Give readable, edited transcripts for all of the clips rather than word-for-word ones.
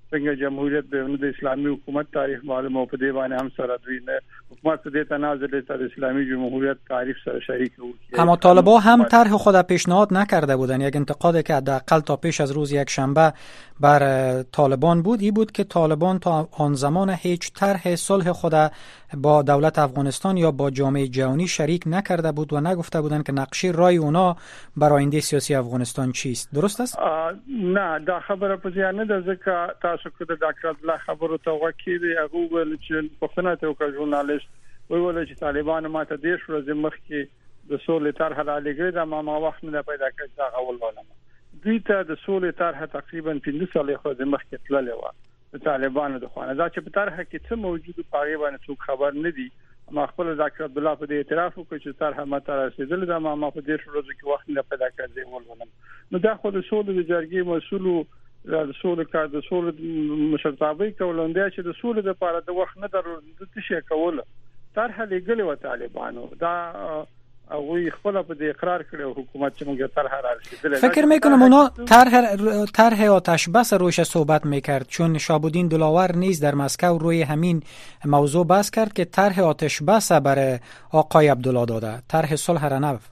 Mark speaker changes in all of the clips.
Speaker 1: څنګه جمهوریت د اسلامي حکومت تاریخ معلومه په دی باندې هم سره دوی نه حکومت دې تنازل تر اسلامی جمهوریت تعریف سره شریک بود.
Speaker 2: اما طالبان هم طرح خود پیشنهاد نکرده بودند. یک انتقادی که حداقل تا پیش از روز یک شنبه بر طالبان بود این بود که طالبان تا آن زمان هیچ طرح صلح خود با دولت افغانستان یا با جامعه جهانی شریک نکرده بود و نگفته بودند که نقشه رای اونا بر آینده سیاسی افغانستان چیست. درست است؟
Speaker 1: نه دا خبره په ځای نه ده ځکه تاسو که د ډاکټر عبدالله خبرو ته وکړئ هغه ویل چې پښتنه ته وکړ ژورنالیست ویل چې طالبان ماته دیش ورځې مخکې د سولې طرح را لګړي دا ما وخت نه پیدا کړ دا غول ولما دوی ته د سولې طرح تقریبا 15 سال خو د مخکې تللې و د طالبانو د خوانه دا چې په طرح کې څه موجود په غیبه څوک خبر نه دي. ما خپل ډاکټر عبدالله په دې اعتراف وکړ چې طرح ماته رسیدل دا ما په دې ورځو کې وخت نه پیدا کړ دی ولما نو دا خو د سولې د جرګې مسؤل د سولې کار د سولې مشرتابه کولندې چې د سولې لپاره د وخت نه درو د تشي کوله طرح لګلې و طالبانو دا او خپل په دې اقرار کړو حکومت چې موږ طرح رسیدل.
Speaker 2: فکر میکنم اونا طرح آتش بس روش صحبت میکرد چون شابودین دلاور نیز در مسکو روی همین موضوع بحث کرد که طرح آتش بس برای آقای عبدالله داده طرح صلح را نه.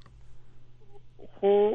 Speaker 1: خو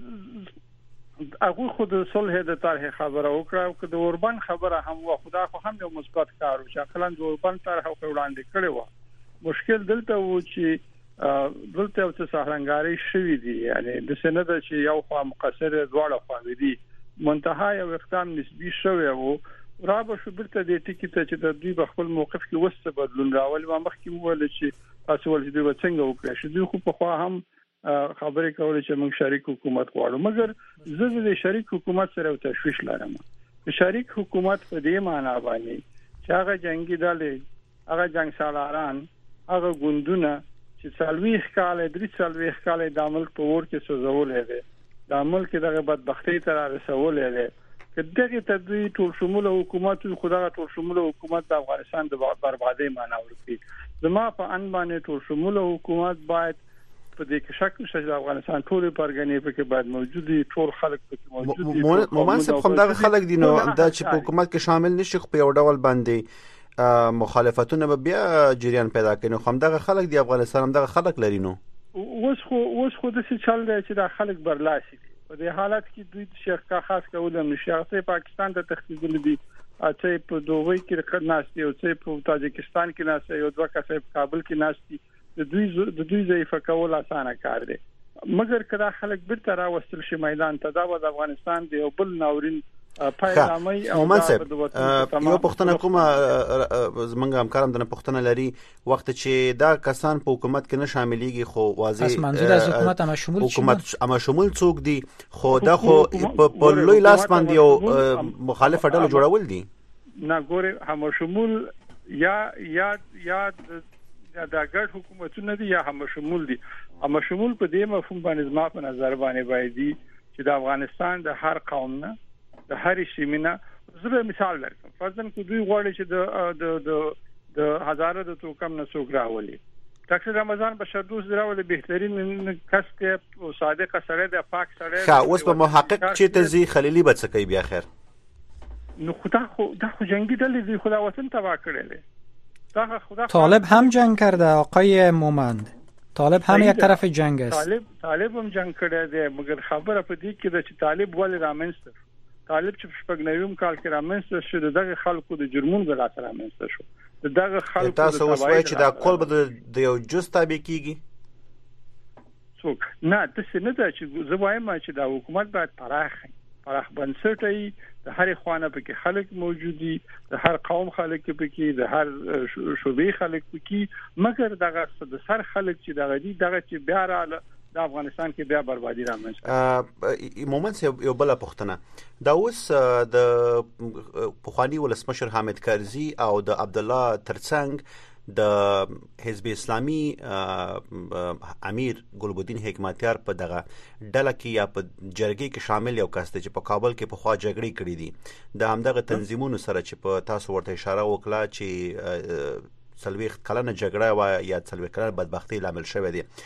Speaker 1: هغه خود صلح د طرح خبره وکړه که د اوربان خبره هم و خدا خو هم یو مثبت کار و چې خلک د اوربان طرح وړاندې کړي و. مشکل دلته و چې دلته او سهرنګاری شوې دي یعنی د سند چې یو خوا مقصر دواړه خوا دي منتها یو اقدام نسبی شوی و رابه شو برته د ټکی ته چې د دوی خپل موقف کې وسه بدلون راول ما مخکې وویل چې تاسو ولې دوی څنګه وکړي چې دوی خو په خوا هم خبرې کولې چې موږ شریک حکومت غواړو مګر زه د شریک حکومت سره تشویش لرم. شریک حکومت په دې معنی باندې چې هغه جنگي ډلې هغه جنگ سالاران هغه ګوندونه چې سالويخ کال درې سالويخ کال د عمل په ور کې سوزولې ده د عمل کې دغه بدبختی تر رسولې ده کله چې دوی ټول شموله حکومت خدای ټول شموله حکومت د افغانستان د بربادي معنی ورکړي. زما په ان باندې ټول شموله حکومت باید په دې کې شک نشته چې افغانستان ټول پرګنې په کې باید موجودي ټول خلک په کې موجود دي.
Speaker 3: مومن صاحب کوم دغه خلک دي نو دا چې په حکومت کې شامل نشي په یو ډول باندې مخالفتونه به بیا جریان پیدا کوي. خو همدغه خلک دی افغانستان همدغه خلک لري نو
Speaker 1: اوس خو د څه چل دی چې د خلک برلاسي په دې حالت کې دوی شیخ کا خاص کول نشي پاکستان ته تخصیص دي چې په دوی کې ناشتي او چې په تاجکستان کې ناشتي او دوه کسې په کابل کې ناشتي د دوی ضعیف کول اسانه کار دی مګر کله خلک بیرته راوستل شي میدان ته دا د افغانستان دی او بل ناورین پایلامي او
Speaker 3: یو پښتنه کومه زمونږ همکارم د پښتنه لري وخت چې دا کسان په حکومت کې نه شاملېږي خو واضح
Speaker 2: منظور از حکومت هم
Speaker 3: شمول څوک دي خو دا خو په لوی لاس باندې او مخالف ډله جوړول دي
Speaker 1: نه ګوره هم شمول یا دا ګډ حکومتونه دي یا هم شمول دي. هم شمول په دې مفهوم باندې زما په نظر باندې وایي چې د افغانستان د هر قوم نه د هر شیمینه زه مثال درکم فرضاً چې دوی غواړي چې د هزاره د توکم نه څوک راولي ډاکټر رمضان بشردوست راولي بهترین کس کې او صادق سره د پاک سره
Speaker 3: ښه اوس په محقق چې تزي خلیلی به څه کوي بیا خیر
Speaker 1: نو خدا خو جنگی دلی دی خدا وطن تباه کړل.
Speaker 2: طالب هم جنگ کرده آقای مومند طالب هم یک طرف جنگ است.
Speaker 1: طالب هم جنگ کرده دی مگر خبره په دې کې چې طالب ولې رامنځته طالب چې شپږنیوم کال کې رامنځته شو دغه خلکو د جرمونو د لاسه رامنځته شو دغه خلکو
Speaker 3: تاسو وایي چې دا کول به د یو جز تابع کیږي
Speaker 1: څوک نه تاسو نه دا چې زه وایم چې دا حکومت باید پراخ بنسټي د هر خوانه پکې خلک موجودي د هر قوم خلک پکې د هر شوبې خلک پکې مګر دغه د سر خلک چې دغه چې بیا رااله د افغانستان کې بیا بربادي رامنځته.
Speaker 3: مومن یو بل پښتنه دا اوس د پخوانی ولسمشر حامد کرزي او د عبد الله ترڅنګ د حزب اسلامي امیر ګلبدین حکمتیار په دغه ډله کې یا په جرګې کې شامل یو کس دی چې په کابل کې په خوا جګړې کړې دي د همدغه تنظیمونو سره چې په تاسو ورته اشاره وکړه چې 40 کلنه جګړه و یا 40 کلنه بدبختی لامل شوه دي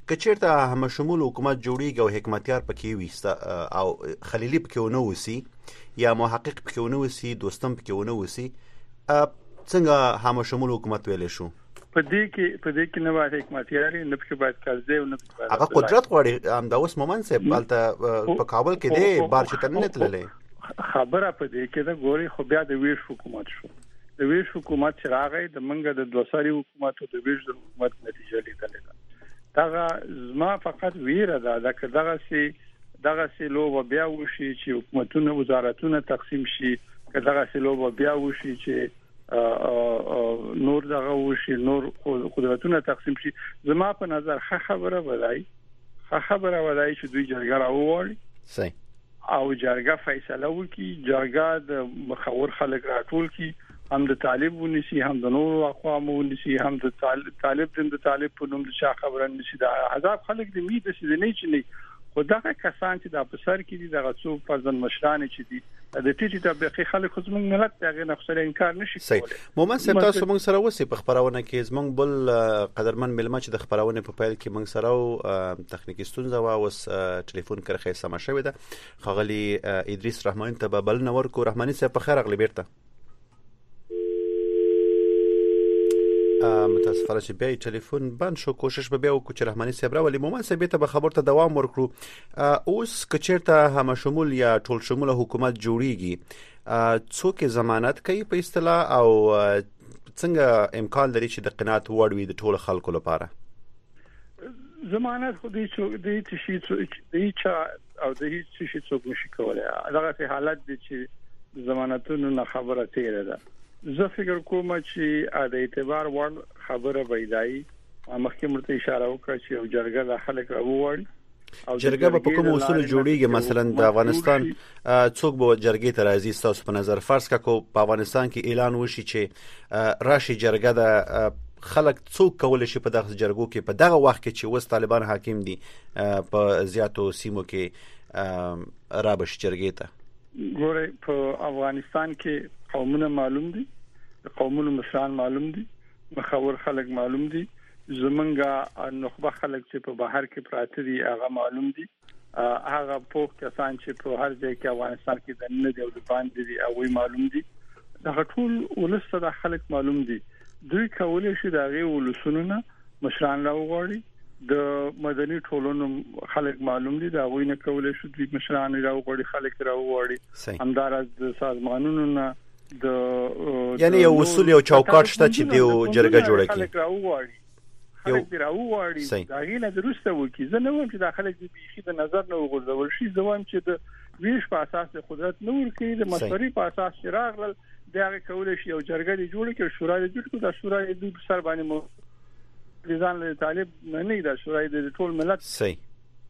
Speaker 3: کچیرته هم شمول حکومت جوړیږي او حکمتیار پکې وي او خلیلی پکې ونه وسی یا محقق پکې ونه وسی دوستم پکې ونه وسی څنګه هم شمول حکومت ویل شو؟
Speaker 1: په دې کې نه وایي حکمتیاري نه پکې باید کارځي او نه پکې
Speaker 3: هغه قدرت غواړي هم دا اوس مومن سه په کابل کې دی بار چې تنه تللې
Speaker 1: خبره په دې کې دا ګوري خو بیا د ویش حکومت شو د ویش حکومت چې راغی د منګه د دوسری حکومت او د ویش د حکومت نتیجه لیدل دا زما فقط ویره ده چې دغه سي لو بیا وشي چې حکومتونه وزارتونه تقسیم شي که دغه سي لو بیا وشي چې نور دغه وشي نور قدرتونه تقسیم شي زما په نظر خبره ودای چې دوی جرګه راوړي
Speaker 3: صحیح
Speaker 1: او جرګه فیصله وکړي جرګه د مخور خلک راټول کړي هم د طالب ونیسي هم د نور اقوام ونیسي هم د طالب په نوم د خبره نشي د عذاب خلک د میده چې نه چي خو دغه کسان چې د افسر کې دي دغه څو فرزند مشران چې دي د ټیټی طبقه خلک زموږ ملت دغه نقصان انکار نشي کولای.
Speaker 3: مومن صاحب تاسو موږ سره وسی په خبرونه کې زموږ بل قدرمن ملما چې د خبرونه په پیل کې موږ سره تخنیکی ستونزه وا اوس ټلیفون کرخه سم شوی ده خغلی ادریس رحمانی ته بل نور کو رحمانی صاحب په خیر اغلی بیرته متاسفانه چې بیا ټلیفون بند شو کوشش به بیا وکړو چې رحمانی صاحب راولي مومن صاحب ته به خبرته دوام ورکړو اوس کچیرته هم شمول یا ټول شمول حکومت جوړیږي څوک ضمانت کوي په اصطلاح او څنګه امکان لري چې د قناعت وړ وي د ټول خلکو لپاره
Speaker 1: ضمانت خو دې شي او د هیڅ شي څوک نشي کولای هغه حالت دي چې ضمانتونو نه خبره تیره ده زه فکر کوم چې د اعتبار وړ خبره وایي مخکې مرته اشاره وکړه چې یو جرګه د خلک راوړي او
Speaker 3: جرګه په کوم اصول جوړیږي مثلا د افغانستان څوک به جرګې ته راځي تاسو په نظر فرض کړو په افغانستان کې اعلان وشي چې راشي جرګه د خلک څوک کول شي په دغه جرګو کې په دغه وخت کې چې وس طالبان حاکم دي په زیاتو سیمو کې رابش جرګې ته
Speaker 1: ګوره په افغانستان کې قومونه معلوم دي قومونو مشران معلوم دي مخور خلک معلوم دي زمونږه نخبه خلک چې په بهر کې پراته دي هغه معلوم دي هغه پوک کسان چې په هر ځای کې افغانستان کې د نه دی او د باندې دي او معلوم دي دا ټول ولسته د خلک معلوم دي دوی کولای شي دا غي ولسونه مشران راوغړي د مدني ټولنو خلک معلوم دي دا وینه کولای شي دوی مشران راوغړي خلک راوغړي همدارس د سازمانونو نه د
Speaker 3: یعنی یو اصول یو چوکاټ شته چې دیو جرګه جوړه
Speaker 1: کړي خلک راوغړي دا غینه درسته وکي زه نه وایم چې داخله دي بيخي د نظر نه وغورځول شي زه وایم چې د ویش په اساس د قدرت نور کې د مشورې په اساس شراغل دغه کولای شي یو جرګه دی جوړ کړي شورا دی جوړ کړي دا شورا دی سر باندې ځان له طالب نه دا شورا دی ټول ملت
Speaker 3: صحیح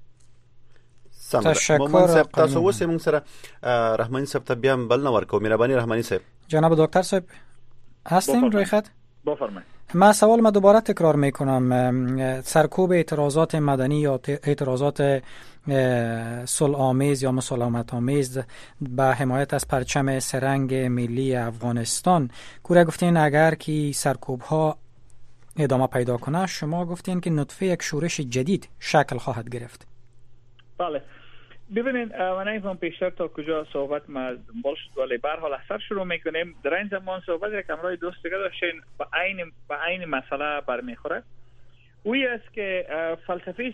Speaker 3: تشکر تاسو اوس موږ سره رحمانی صاحب ته بیا بل نور کو مهرباني رحمانی صاحب
Speaker 2: جناب دکتر صاحب هستیم روی خط
Speaker 1: بفرمایید
Speaker 2: من سوال ما دوباره تکرار میکنم سرکوب اعتراضات مدنی یا اعتراضات صلح‌آمیز یا مسالمت‌آمیز به حمایت از پرچم سرنگ ملی افغانستان کوره گفتین اگر که سرکوب ها ادامه پیدا کنه شما گفتین که نطفه یک شورش جدید شکل خواهد گرفت.
Speaker 4: بله ببینید من نمی‌فهمم پیشتر تا کجا صحبت ما دنبال شد ولی به هر حال اثر شروع میکنیم در این زمان صحبت یک امرای دوست دیگه داشتین با عین مسئله برمیخوره وی است که فلسفه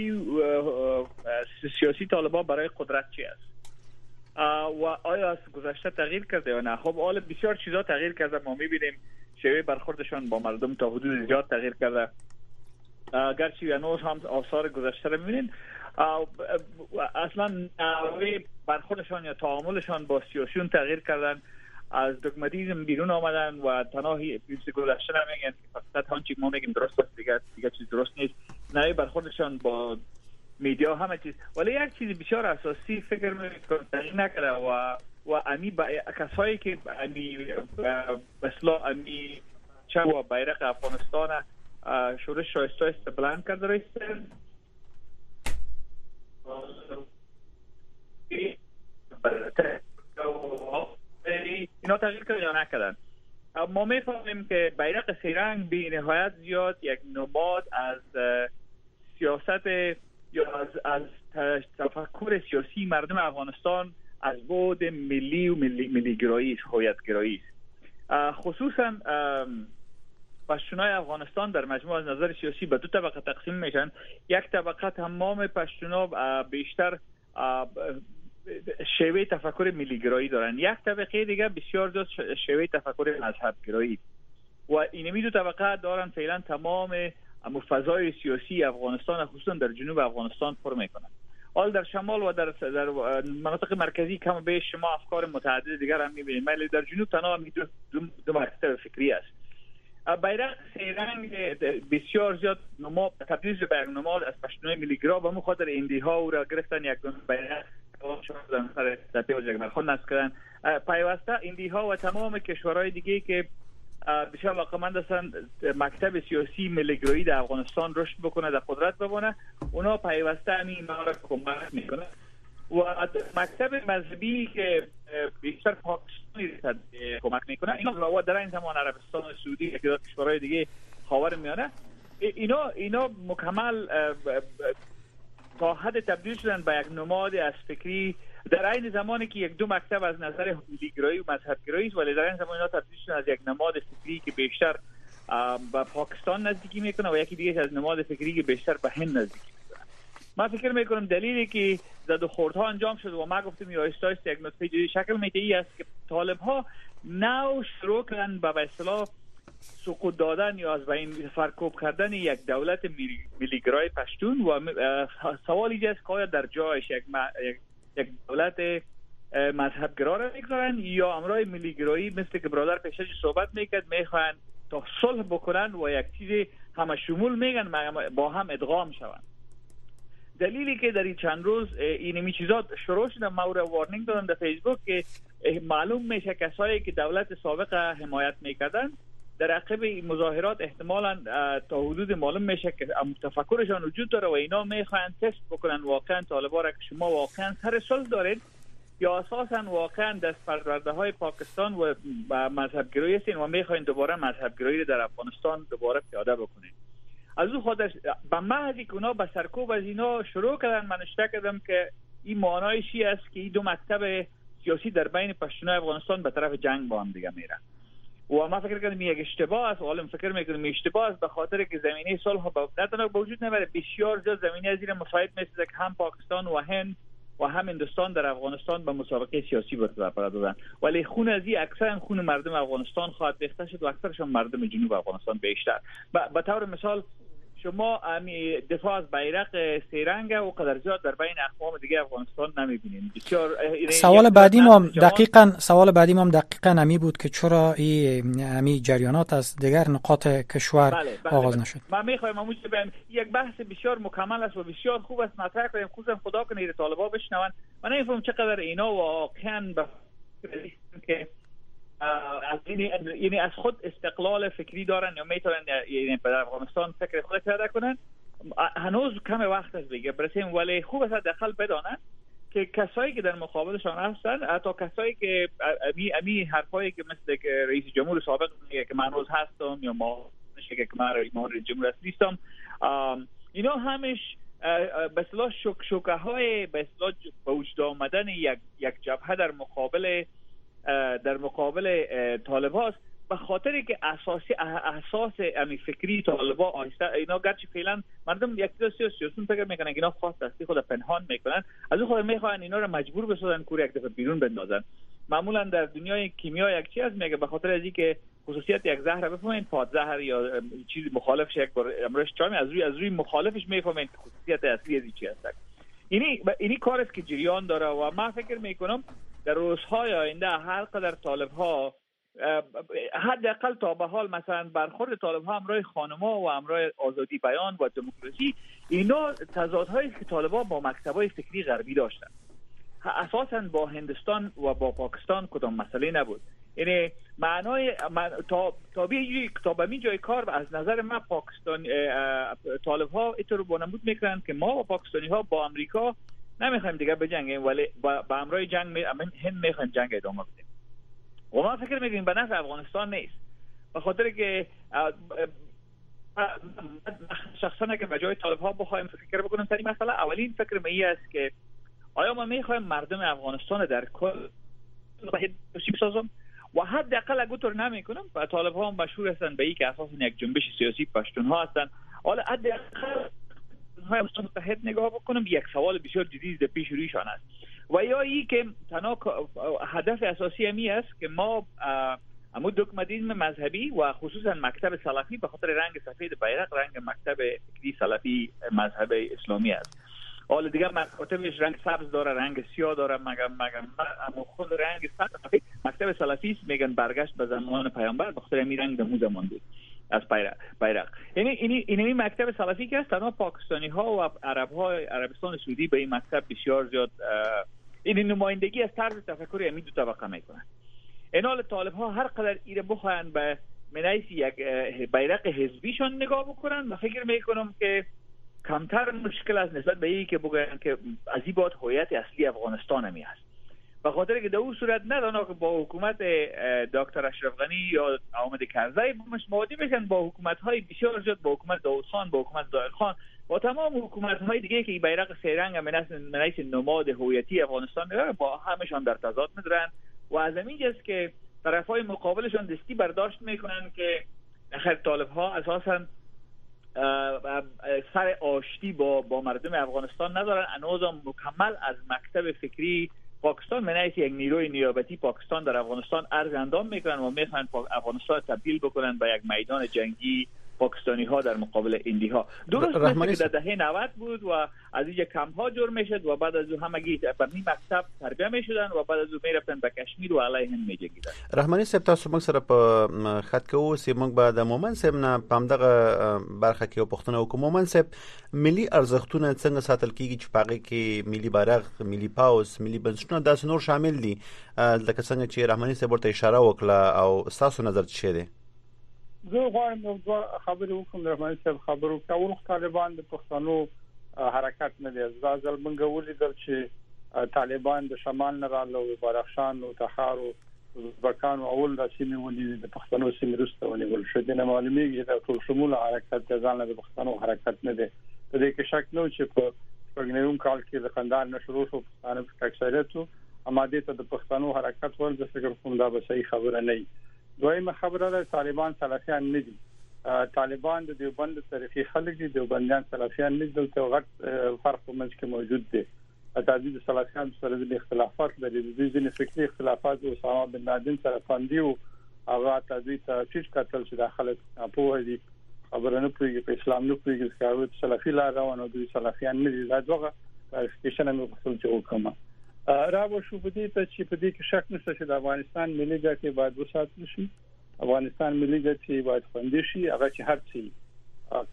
Speaker 4: سیاسی طالبان برای قدرت چی است و آیا از گذشته تغییر کرده یا نه. خب حالا بسیار چیزا تغییر کرده ما میبینیم شیوه برخوردشان با مردم تا حدود زیاد تغییر کرده گرچه هنوز هم آثار گذشته رو میبینید اصلا برخوردشان یا تعاملشان با سیاسیون تغییر کردن از دگماتیسم بیرون آمدن و تناهی پیوست گذشته نمیگن که فقط هانچی ما میگیم درست است دیگه چیز درست نیست نه برخوردشان با میدیا همه چیز ولی یک چیز بسیار اساسی فکر میکنم تغییر نکرده و امی کسایی که امی مثلا امی چه و بیرق افغانستان شورش شایسته است بلند کرده رایستن اینا تغییر کرده یا نکردن. ما میفهمیم که بیرق سرنگ بی نهایت زیاد یک نماد از سیاست یا از تفکر سیاسی مردم افغانستان از بعد ملی و ملیگرایی است، هویت‌گرایی است. خصوصا پشتونای افغانستان در مجموع از نظر سیاسی به دو طبقه تقسیم میشن. یک طبقه تمام پشتونا بیشتر شیوه تفکر ملیگرایی دارن، یک طبقه دیگه بسیار زیاد شیوه تفکر مذهبگرایی و اینمی دو طبقه دارن فعلا تمام فضای سیاسی افغانستان خصوصا در جنوب افغانستان پر میکنن. حال در شمال و در مناطق مرکزی کم بیش شما افکار متعدد دیگر هم میبینید، ولی در جنوب تنها دو مکتب فکری است. بیرق سه رنگ بسیار زیاد تبدیل به یک نماد از پشتونای ملیگرا به مخاطر ایندی‌ها او را گرفتن، یک بیرق شدن سر تپه و جگمرخان نصب کردن. پیوسته ایندی‌ها و تمام کشورهای دیگه که بسیار علاقه‌مند هستند مکتب سیاسی ملیگرایی در افغانستان رشد بکنه، در قدرت بمونه، اونا پیوسته همین را کمک میکنه. و مکتب مذهبی که بیشتر پاکستانی کمک میکنه، اینا در این زمان عربستان سعودی یا کشورهای دیگه خاورمیانه، اینا مکمل تا حد تبدیل شدن به یک نماد از فکری در این زمانی که یک دو مکتب از نظر ملیگرایی و مذهبگرایی است، ولی در این زمان اینا تبدیل شدن از یک نماد فکری که بیشتر به پاکستان نزدیکی میکنه و یکی دیگه از نماد فکری که بیشتر به هند نزدیکی میکنه. من فکر میکنم دلیلی که زد و خوردها انجام شد و ما گفتیم یا آهسته یک نقطه جدید شکل میده ای است که طالب ها نو شروع کردن به اصطلاح سقوط دادن یا از بین فرکوب کردن یک دولت ملیگرای پشتون و سوال اینجا است که آیا در جایش یک دولت مذهبگرا را میگذارن یا امرای ملیگرایی مثل که برادر پیشش صحبت میکرد میخوان تا صلح بکنن و یک چیز همه شمول میگن با هم ادغام شون. دلیلی که در این چند روز اینمی چیزا شروع شده، ما را وارنینگ دادم در فیسبوک که معلوم میشه کسایی که دولت سابق حمایت میکردن در عقب مظاهرات احتمالاً تا حدود معلوم میشه که تفکرشان وجود داره و اینا میخوان تست بکنن واقعا طالبا را که شما واقعا سر صلح دارید یا اساساً واقعا دست پرورده های پاکستان و مذهبگرایی هستین و میخواین دوباره مذهبگرایی رو در افغانستان دوباره پیاده بکنید. از اون خاطر به محضی که اونا به سرکوب از اینا شروع کردن، من اشتباه کردم که این معنایش است که این دو مکتب سیاسی در بین پشتونای افغانستان به طرف جنگ با هم دیگه میرن و ما فکر کردم یک اشتباه است و حالا فکر میکنم اشتباه است به خاطر که زمینه صلح نه تنها وجود نداره، بسیار زیاد زمینه زیر مساعد مثل که هم پاکستان و هند و هم هندوستان در افغانستان به مسابقه سیاسی پرداختن، ولی خون از این اکثرا خون مردم افغانستان خواهد ریخته شد و اکثرشون مردم جنوب افغانستان بیشتر. به طور مثال شما دفاع از بیرق سه رنگ و قدر زیاد در بین اقوام دیگه افغانستان نمیبینید. بسیار
Speaker 2: سوال بعدی ما دقیقاً همی بود که چرا این جریانات از دیگر نقاط کشور آغاز نشد.
Speaker 4: من میخوایم یک بحث بسیار مکمل است و بسیار خوب است مطرح کنیم، خصوصا خدا کنه طالبا بشنون. من نمیفهمم چقدر اینا واقعاً که یعنی از خود استقلال فکری دارن یا میتونن یعنی در افغانستان فکر خود پیدا کنن. هنوز کم وقت است دیگه برسیم، ولی خوب است داخل بدانن که کسایی که در مقابلشان هستن، حتی کسایی که امی حرفایی که مثل که رئیس جمهور سابق میگه که من روز هستم یا ما نشه که من رئیس جمهور اصلی هستم، اینا همش به اصطلاح شوکه‌های به اصطلاح به وجود آمدن یک جبهه در مقابل طالب هاست، به خاطر که اساس امی فکری طالبا آهسته اینا گرچه فعلا مردم یک سیاسیون فکر میکنن که اینا خاص دستی خود پنهان میکنن، از اون خود میخوان اینا رو مجبور بسازن کور یک دفعه بیرون بندازن. معمولا در دنیای کیمیا یک چیز میگه به خاطر از اینکه خصوصیت یک زهر بفهمین پادزهر یا چیز مخالفش یک بار امرش چامی از روی مخالفش میفهمین که خصوصیت اصلی از چی هست. اینی کار است که جریان داره و من فکر میکنم در روزهای آینده هر قدر طالب ها حداقل تا به حال مثلا برخورد طالب ها همراه خانم‌ها و همراه آزادی بیان و دموکراسی، اینا تضادهایی که طالب‌ها با مکتب‌های فکری غربی داشتن اساساً با هندوستان و با پاکستان کدام مسئله نبود. یعنی معنای تا به می جای کار از نظر من پاکستان طالب ها اینطور بانمود میکنن که ما و پاکستانی ها با امریکا نمیخوایم دیگه بجنگیم، ولی با امرای جنگ هند میخوایم جنگ ادامه بدیم و ما فکر میکنیم به نفع افغانستان نیست، به خاطر که شخصا که به جای طالب ها بخوایم فکر بکنیم سر این مسئله، اولین فکر می است که آیا ما میخوایم مردم افغانستان در کل بسازم و حداقل اگه طور نمیکنم و طالب ها مشهور هستند به این که اساسا یک جنبش سیاسی پشتون ها هستند، حالا حداقل های متحد نگاه بکنم، یک سوال بسیار جدی پیش رویشان است و یا ای که تنها هدف اساسی می است که ما اما دگماتیسم مذهبی و خصوصا مکتب سلفی به خاطر رنگ سفید بیرق رنگ مکتب فکری سلفی مذهب اسلامی است. حالا دیگه مکاتبش رنگ سبز داره، رنگ سیاه داره، مگم اما خود رنگ سفید مکتب سلفی است، میگن برگشت به زمان پیامبر به خاطر این رنگ دمو زمان بود از بیرق. یعنی این مکتب سلفی که است، تنها پاکستانی ها و عرب ها عربستان سعودی به این مکتب بسیار زیاد این نمایندگی از طرز تفکر همین دو طبقه میکنن. این حال طالب ها هر قدر ایره بخواهن به منیس یک بیرق حزبیشان نگاه بکنن و فکر میکنم که کمتر مشکل است نسبت به این که بگن که از این بعد هویت اصلی افغانستان همی است. به خاطر که در اون صورت ندانا که با حکومت دکتر اشرف غنی یا احمد کرزی مواجه بشن با حکومت های بسیار زیاد، با حکومت داود خان، با حکومت ظاهر خان، با تمام حکومت های دیگه که این بیرق سه رنگ منیس نماد هویتی افغانستان داره، با همشان در تضاد میدرن و از همین جاست که طرفای مقابلشان دستی برداشت میکنن که خیر طالب ها اساسا سر آشتی با مردم افغانستان ندارن، انوزا مکمل از مکتب فکری پاکستان منیس یک نیروی نیابتی پاکستان در افغانستان ارز اندام میکنن و میخوان افغانستان تبدیل بکنن به یک میدان جنگی پاکستانی ها در مقابل هندی ها. درست مثل که در دهه 90 بود و از اینجا کمپ ها جور میشد و بعد از او همگی به می مکتب تربیه میشدن و بعد از او میرفتن به کشمیر و علیه هم میجنگیدن.
Speaker 3: رحمانی صاحب تاسو موږ سره په خط کې اوسئ، موږ به د مومن صاحب نه په همدغه برخه کې پوښتنه وکړو. مومن صاحب، ملي ارزښتونه څنګه ساتل کیږي چې په هغې کې ملي بیرغ، ملي پاوس، ملي بنسټونه داسې نور شامل دي، لکه څنګه چې رحمانی صاحب ورته اشاره وکړه، او ستاسو نظر څه دی؟
Speaker 1: زه غواړم یو دوه خبرې وکړم. رحماني صاحب خبرو کول طالبان د پښتنو حرکت نه دی. ځل موږ ولیدل چې طالبان د شمال نه راغلو، بدخشان او تخار او ازبکستان او اول د سیمې ولې د پښتنو سیمې رسته ونیول شو. د معلومیږي د ټول شمول حرکت د ځان د پښتنو حرکت نه دی. د دې کې شک نه چې په پرګنیوم کال کې د خندان نشرو شو پښتانه په اکثریت اماده ته د پښتنو حرکت ول د فکر کوم دا به صحیح خبره نه وي. دویمه خبره ده طالبان سلفیان نه دي. طالبان د دیوبند تاریخي خلک دي، دیوبندیان سلفیان نه دي. ته غټ فرق موږ کې موجود دی. تعدید سلفیان سره د اختلافات لري، د ځینې فکری اختلافات او اسامه بن لادن سره پاندي او هغه تعدید چې کتل چې داخله په دي خبره نه پوهیږي، په اسلام نه پوهیږي، چې سلفي لا روانو دي سلفیان نه دي. دا دغه کلیفیکیشن هم په خپل ځای وکړه. راو شو بده ته چې په دې کې شک نشته چې د افغانستان ملي ګټې باید وساتل شي. افغانستان ملي ګټې باید خوندي شي، هغه چې هر څه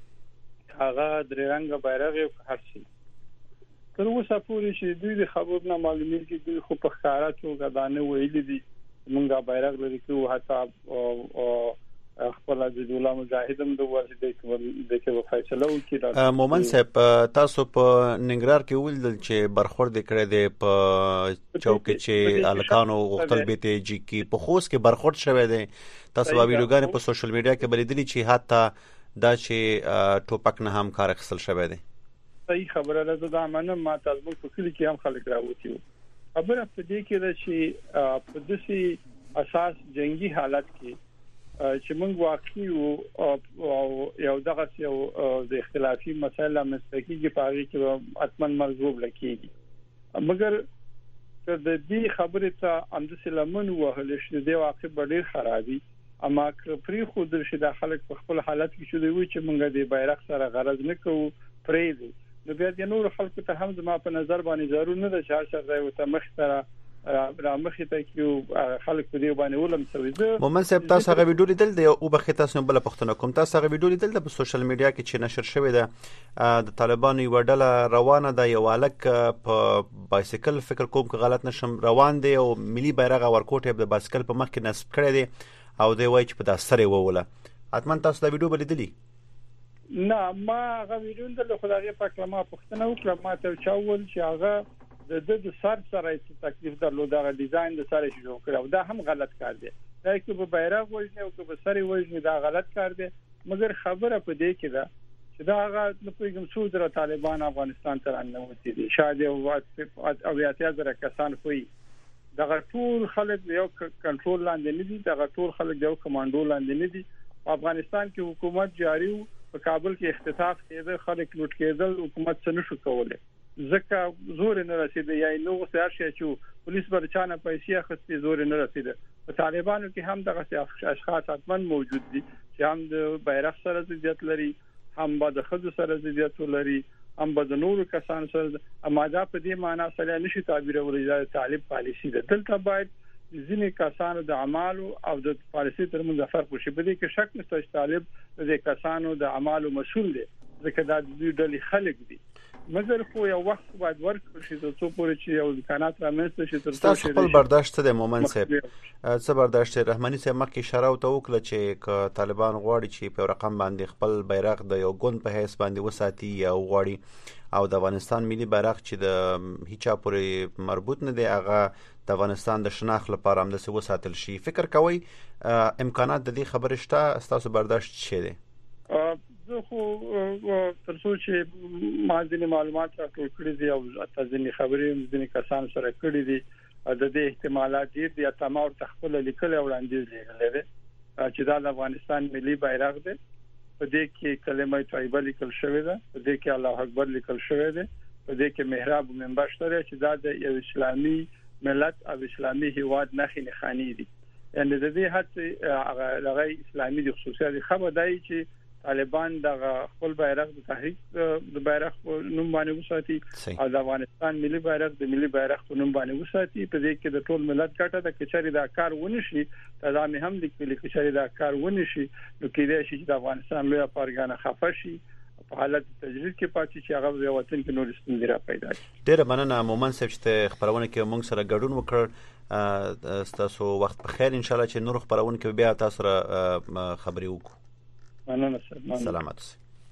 Speaker 1: هغه درې رنګه بیرغ هر څه تر اوسه پورې چې دوی د خبرو نه معلومیږي، دوی خو په ښکارا توګه دا نه ویلي دي موږ بیرغ لري کوو. حتی خپل د دوله مجاهدم د ورته د کې فیصله وکړه.
Speaker 3: مومن صاحب، تاسو په ننګرهار کې ولیدل چې برخورد کړی دی په چوک چې الکانو غختل بیت جی کې په خوست کې برخورد شوی دی. تاسو به ویډیوګانې په سوشل میډیا کې بلیدلی چې حتی دا چې ټوپک نه هم کار اخیستل شوی دی.
Speaker 1: صحیح خبره ده. دا معنی ما تاسو په کلی کې هم خلک راوتی خبره په دې کې ده چې په داسې اساس جنگي حالت کې چې موږ واقعي او یو دغه یو د اختلافي مسایل مستقیږي په هغه کې اتمن مرغوب لکېږي. مګر د دې خبرې ته اندسه لمن وهل شي د واقع ډېر خرابي. اما پرې خو د شي د خلک په خپل حالت کې شو دی چې موږ د بیرغ سره غرض نه کوو پرې دی. نو بیا د نور خلکو ته هم زما په نظر باندې ضرور نه ده چې هر څه ته مخ سره را مخې ته کیو خلک په دې باندې ولم سوي.
Speaker 3: مومن صاحب، تاسو هغه ویډیو لیدل دی او بخې تاسو بل پښتنه کوم، تاسو هغه ویډیو لیدل د سوشل میډیا کې چې نشر شوی ده د طالبانو یو ډله روانه ده، یو الک په بایسیکل فکر کوم که غلط نشم روان دی او ملي بیرغ ورکوټ د بایسیکل په مخ کې نصب کړی دی او دی وایي چې په داسره ووله. حتما تاسو دا ویډیو بلیدلی؟
Speaker 1: نه، ما هغه ویډیو د خدای په کلمه پښتنه وکړه. ما ته چاول چې هغه د سر سره تکلیف درلود، هغه ډیزاین د سره جوړ کړو. دا هم غلط کار دی. دا چې په بیرغ وژنه او په سر وژنه دا غلط کار دی. مګر خبره په دې کې ده چې دا هغه د پیغام څو در طالبان افغانستان ته رانوتي دي شاید او یا زره کسان کوي دا ټول خلک یو کنټرول لاندې نه دي دا ټول خلک یو کمانډو لاندې نه دي افغانستان کې حکومت جاری په کابل کې اختطاف کېده خلک لوټ کېدل حکومت څه نشو کولای ځکه زور نه رسیدي یا نو سر شي چې پولیس برچانه پیسې اخستي زور نه رسیدي په طالبانو کې هم دغه اشخاص حتمن موجود دي چې هم د بیرغ سره ضدیت لري هم د خځو سره ضدیت لري هم د نورو کسانو سره اماده په دې معنی سره نشي تعبیرولای دا طالب پالیسی ده دلته باید ځینې کسانو د اعمال او د پالیسی ترمنځ فرق وشي په دې کې شک نشته چې طالب د کسانو د اعمالو مسؤل دي ځکه دا د ډلې خلک دي مګر خو یو وخت باید ورکړل شي تر څو پورې چې یو امکانات رامنځته شي تر څو
Speaker 3: چې خپل برداشت د مومن صاحب څه برداشت رحماني صاحب مکه اشاره وکړه چې ک طالبان غواړي چې په رقم باندې خپل بیرغ د یو ګوند په حیث باندې وساتي او غواړي او د افغانستان ملي بیرغ چې د هیڅ پورې مربوط نه دی هغه د افغانستان د شناخت لپاره هم د څه وساتل شي فکر کوي امکانات د دې خبره شته تاسو برداشت شې دي
Speaker 1: زه خو ترڅو چې مازنی معلومات راټول کړی دي او تاسو خبرې ځینې کسان سره کړی دي د دې احتمالات دي یا تمام تخپل لیکل او وړاندیز لري چې دا د افغانستان ملي بیرغ دی په دې کې کلمه طیبه لیکل شوې ده په دې کې الله اکبر لیکل شوې ده په دې کې محراب منبر شته چې دا د یو اسلامي ملت او اسلامي هیواد نښې نښانې دي یعنی د دې هڅه هغه اسلامي د خصوصیات خبره دی چې طالبان د خپل بیرغ د تحریک د بیرغ په نوم باندې وساتي او د افغانستان ملي بیرغ د ملي بیرغ په نوم باندې وساتي په دې کې د ټول ملت ګټه د کچاري د کار ونشي تضامن هم د کچاري د کار ونشي نو کېدای شي چې د افغانستان لوی پارګانه خفه شي په حالت تجرید کې پاتې چې هغه د وطن کې نور ستونزې را پیدا شي
Speaker 3: ډېر مننه مومن صاحب چې خبرونه کې موږ سره ګډون وکړ تاسو وخت په خیر ان شاء الله چې نور خبرونه کې بیا تاسو سره خبرې وکړو سلامت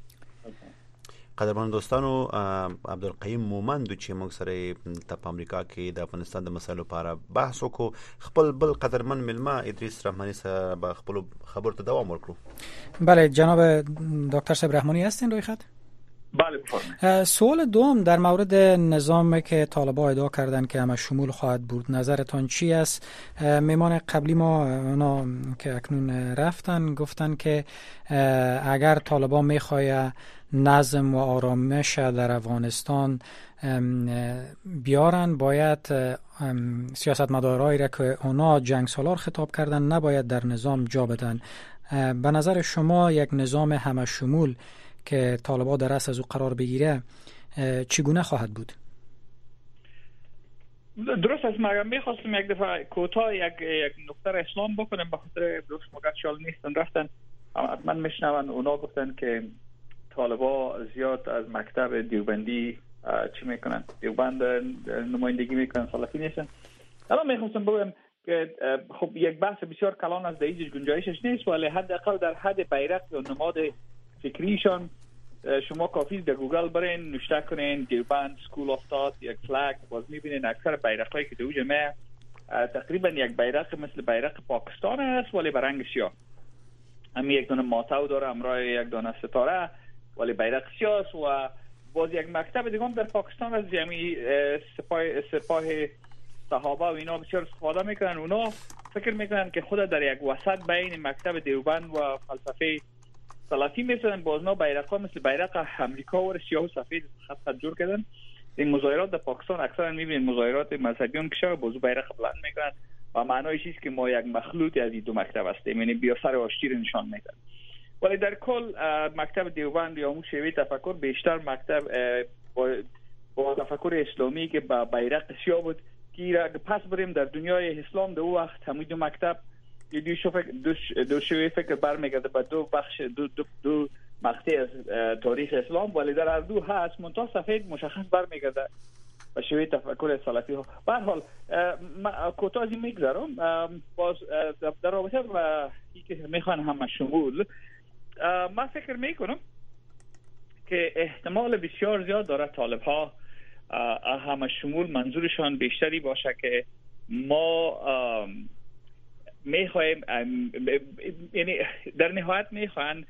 Speaker 3: قدرمن دوستانو عبدالقیوم مومند چې موږ سره په امریکا کې د افغانستان د مسایلو لپاره بحث وکړو خپل بل قدرمن ملما ادریس رحمانی سره به خپل خبر ته دوام ورکړو
Speaker 2: بله جناب دکتر صاحب رحمانی هستین روی خط
Speaker 4: بله بفرمایید
Speaker 2: سوال دوم در مورد نظامی که طالبان ادعا کردن که همه شمول خواهد بود نظرتان چی است؟ میمان قبلی ما اونا که اکنون رفتن گفتن که اگر طالبان میخواه نظم و آرامش در افغانستان بیارن باید سیاستمدارایی را که اونا جنگ سالار خطاب کردن نباید در نظام جا بدن. به نظر شما یک نظام همه شمول که طالبان در رأس از او قرار بگیره چگونه خواهد بود؟
Speaker 4: درست است مگر میخواستم یک دفعه کوتاه یک نکته را اسلام بکنم به خاطر درست مگر شال نیستن رفتن حتما میشنون اونا گفتن که طالبان زیاد از مکتب دیوبندی چی میکنن دیوبند نمایندگی میکنن سلفی نیستن اما میخواستم بگم که خب یک بحث بسیار کلان است دیگه گنجایشش نیست ولی حداقل در حد بیرق و نماد فکریشان شما کافی در گوگل برین نوشته کنین دیوبند سکول آف تات یک فلگ باز میبینین اکثر بیرقایی که دو جمعه تقریبا یک بیرق مثل بیرق پاکستان است ولی به رنگ سیاه هم یک دونه ماتو داره همراه یک دونه ستاره ولی بیرق سیاه است و باز یک مکتب دیگه هم در پاکستان است یعنی سپاه صحابه و اینا بسیار استفاده میکنن اونا فکر میکنن که خود در یک وسط بین مکتب دیوبند و فلسفه سلفی میسازن بازنا بیرق‌ها مثل بیرق امریکا و سیاه و سفید خط جور کردن این مظاهرات در پاکستان اکثرا میبینید مظاهرات مذهبیان که شب بازو بیرق بلند میکنن و معنایش است که ما یک مخلوط از این دو مکتب هستیم یعنی بیا سر آشتی رو نشان میدن ولی در کل مکتب دیوبند یا اون شیوه تفکر بیشتر مکتب با تفکر اسلامی که با بیرق سیاه بود که پس بریم در دنیای اسلام در وقت همین دو مکتب دو شیوه فکر برمیگرده به دو بخش دو مقطع از تاریخ اسلام ولی در هر دو هست منتها سفید مشخص برمیگرده به شیوه تفکر سلفی ها به هر حال کوتاه از این میگذارم باز در رابطه با اینکه میخوان همه شمول من فکر میکنم که احتمال بسیار زیاد داره طالب ها همه شمول منظورشان بیشتری باشه که ما میخوایم یعنی در نهایت میخوان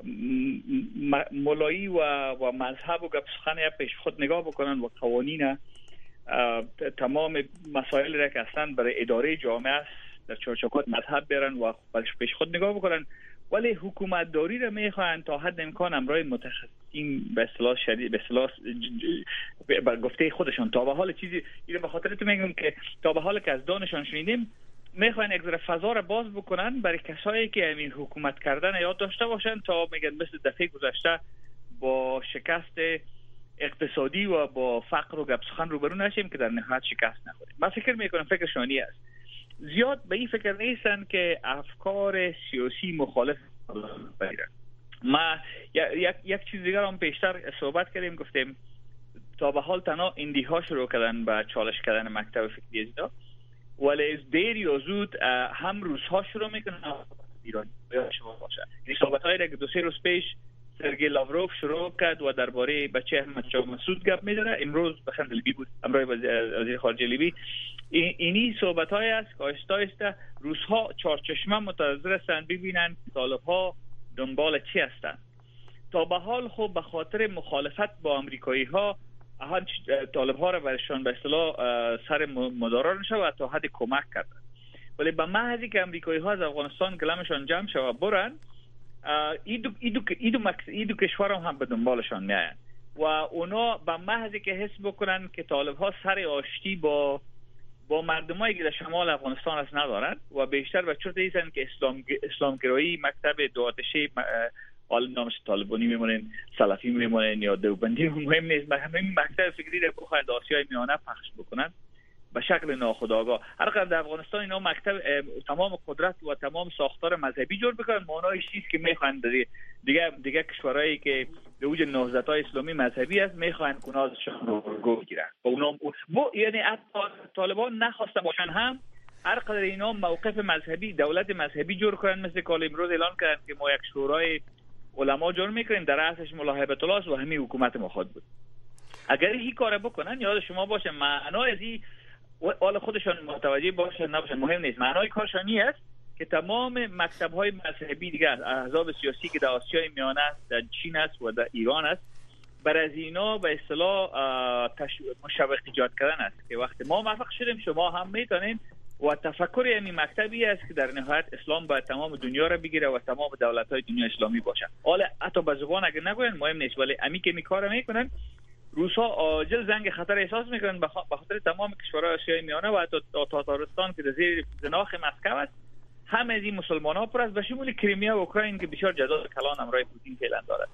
Speaker 4: مولایی و مذهب و گپ سخن پیش خود نگاه بکنن و قوانین تمام مسائل را که اصلا برای اداره جامعه است در چارچوبات مذهب برن و پیش خود نگاه بکنن، ولی حکومت داری را میخواهند تا حد امکان امرای متخصصین به اصطلاح شدید به اصطلاح به گفته خودشان تا به حال چیزی اینو به خاطر تو میگم که تا به حال که از دانشان شنیدیم میخواین یک ذره فضا را باز بکنن برای کسایی که همین حکومت کردن یاد داشته باشن تا میگن مثل دفعه گذشته با شکست اقتصادی و با فقر و گپ سخن روبرو نشیم که در نهایت شکست نخوریم. من فکر میکنم فکر شانی است. زیاد به این فکر نیستن که افکار سیاسی مخالف بگیرن. ما یک چیز دیگر هم پیشتر صحبت کردیم، گفتیم تا به حال تنها ایندی ها شروع کردن به چالش کردن مکتب فکری اینا، ولی دیر یا زود هم روس ها شروع میکنن ایران شما باشه. این صحبت هایی که 2-3 روز پیش سرگئی لاوروف شروع کرد و درباره بچه احمد شاه مسعود گپ می‌زنه، امروز بخند لیبی بود، امروز وزیر خارجه لیبی، اینی صحبت های است که آهسته آهسته روس ها چارچشمه منتظر هستند ببینن طالب ها دنبال چی هستند. تا به حال خب به خاطر مخالفت با امریکایی ها طالب ها را برشان به اصطلاح سر مدارا نشه و تا حد کمک کردن، ولی به محضی که امریکایی ها از افغانستان کلمشان جمع شود برن، ایدو کشور هم به دنبالشان میاین و اونا به محضی که حس بکنن که طالب ها سر آشتی با مردمایی که در شمال افغانستان از ندارن و بیشتر به چرت ایستن که اسلامگرایی مکتب دو آتشه حالا نامش طالبانی میمونن، سلفی میمونن یا دیوبندی، مهم نیست، همین مکتب فکری را بخواهند آسیای میانه پخش بکنن به شکل ناخودآگاه. هر قدر در افغانستان اینا مکتب تمام قدرت و تمام ساختار مذهبی جور بکنن، معنایش چیزی که میخوان دیگه کشورهایی که به اوج نهضت‌های اسلامی مذهبی است میخوان کنازشون رو بگیرن. یعنی طالبان نخواسته باشن هم هر قدر اینا موقف مذهبی دولت مذهبی جور کنن، مثل که امروز اعلان کردن که ما یک شورای علما جور میکنیم در رأسش ملا هیبت الله و همین حکومت ما خود بود. اگر این کار بکنن یاد شما باشه معنای از این حال خودشان متوجه باشن نباشن مهم نیست، معنای کارشانی است که تمام مکتب‌های مذهبی دیگه احزاب سیاسی که در آسیای میانه است، در چین است و در ایران است، بر از اینا به اصطلاح مشوق ایجاد کردن است که وقتی ما موفق شدیم شما هم میتونین و تفکر این مکتبی است که در نهایت اسلام باید تمام دنیا را بگیره و تمام دولت‌های دنیا اسلامی باشن. حالا حتی به زبان اگه نگوین مهم نیست، ولی امی که می کار میکنن روس‌ها عاجل زنگ خطر احساس میکنن به خاطر تمام کشورهای آسیای میانه و تاتارستان که در زیر زناخ مسکو است، همه از این مسلمان‌ها پر از به شمول کریمیا و اوکراین که بسیار جدال کلان امرای پوتین فعلا داره.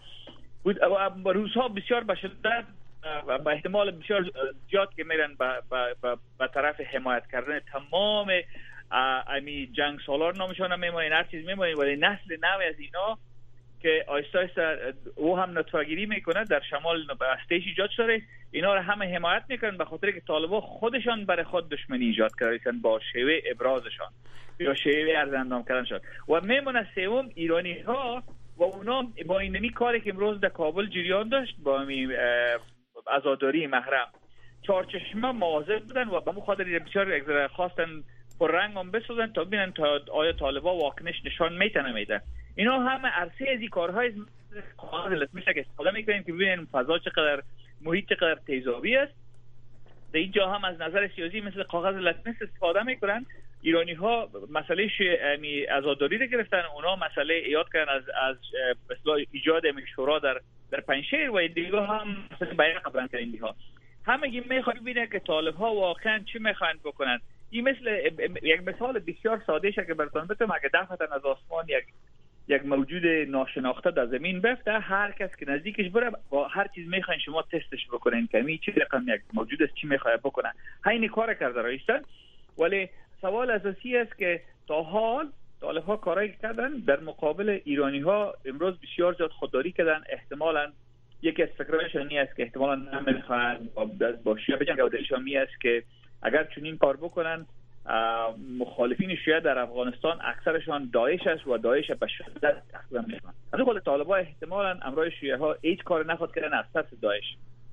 Speaker 4: روس‌ها بسیار به شدت با احتمال بسیار زیاد که میرن به طرف حمایت کردن تمام امی جنگ سالار نامشون میمونن، هر چیز میمونن، ولی نسل نو از اینا که آیسته آیسته او هم نطفه‌گیری میکنه در شمال استیش ایجاد شده، اینا رو همه حمایت میکنن به خاطر که طالبان خودشان برای خود دشمنی ایجاد کردن با شیوه ابرازشان یا شیوه ارزندام کردنشان. و میمونه سوم ایرانی ها و اونا با اینمی کاری که امروز در کابل جریان داشت با عزاداری محرم چارچشمه مواظب بودن و به مخاطر بسیار خواستن پر رنگ هم بسازن تا ببینن تا آیا طالبا واکنش نشان میده. اینا همه عرصه از این کارهای کاغذ لطمه که استفاده میکنیم که ببینن فضا چقدر محیط چقدر تیزابی است. در اینجا هم از نظر سیاسی مثل کاغذ لطمه استفاده میکنن. ایرانی ها مسئله عزاداری رو گرفتن، اونا مسئله ایجاد کردن از اصلاح ایجاد شورا در پنجشیر و دیگه هم مثلا بیان قبلا کردن ها. همه میخوان ببینن که طالب ها واقعا چی میخوان بکنن. این مثل یک مثال بسیار ساده شه که براتون بگم، اگه دفعتا از آسمان یک موجود ناشناخته در زمین بفته، هر کس که نزدیکش بره با هر چیز میخواین شما تستش بکنین که می چه رقم یک موجود است چی میخواد بکنه. همین کار کرده رایستان. ولی سوال اساسی است که تا حال طالب ها کارایی کردن در مقابل ایرانی ها امروز بسیار زیاد خودداری کردن. احتمالاً یکی از فکرایشان است که احتمالاً نمیخوان با شیعه بجنگن و دلیلشان می است که اگر چنین کار بکنن مخالفین شیعه در افغانستان اکثرشان داعش است و داعش به شدت تقویت میکنن. از خود طالبا احتمالاً امرای شیعه ها هیچ کار نخواد کردن از ترس داعش.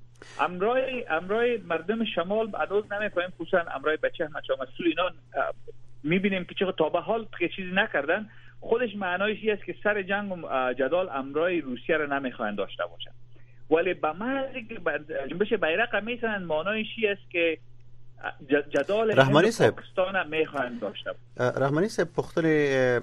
Speaker 4: امرای مردم شمال هنوز نمیفهمیم، خصوصا امرای بچه احمد شاه مسعود اینا میبینیم که چقدر تا به حال چیزی نکردن خودش معنایش این است که سر جنگ و جدال امرای روسیه را نمیخواهند داشته باشند. ولی به محض که جنبش بیرق میسنن معنایش این است که جدال
Speaker 3: رحمانی صاحب
Speaker 4: پاکستان میخواهند داشته.
Speaker 3: رحمانی صاحب پختن